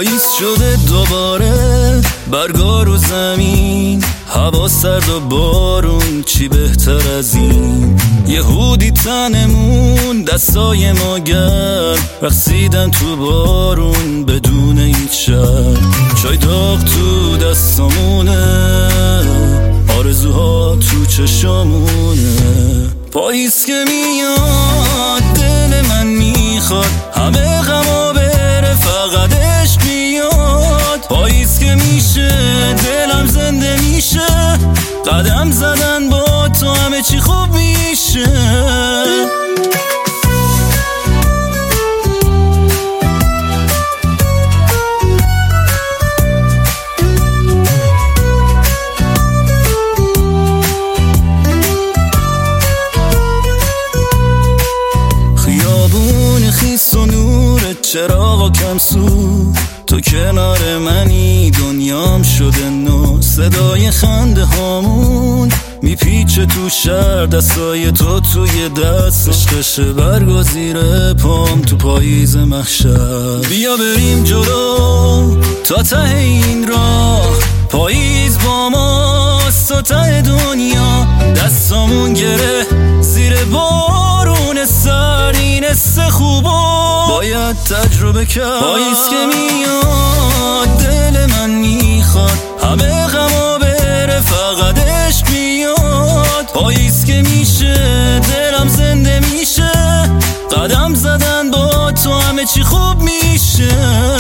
پاییز شده دوباره، برگا رو زمین، هوا سرد و بارون، چی بهتر از این؟ یهودی تنمون، دستای ما گرم، رقصیدن تو بارون بدون هیچ شرم. چای داغ تو دستامونه، آرزوها تو چشامونه. پاییز که میاد دل من میخواد همه غما بره، فقط عشق بیاد. پاییز که میشه دلم زنده میشه، قدم زدن با تو همه چی خوب میشه. خیس و نورت چراغ و کم سو، تو کنار منی دنیام شده نو. صدای خنده هامون میپیچه تو شهر، دستای تو توی دست، عشقشه برگا زیر پام تو پاییز محشر. بیا بریم جلو تا ته این راه، پاییز با ماست تا ته دنیا. دستامون گره زیر بارون سر، این حس خوبا باید تجربه کرد. پاییز که میاد دل من میخواد همه غما بره، فقط عشق بیاد. پاییز که میشه دلم زنده میشه، قدم زدن با تو همه چی خوب میشه.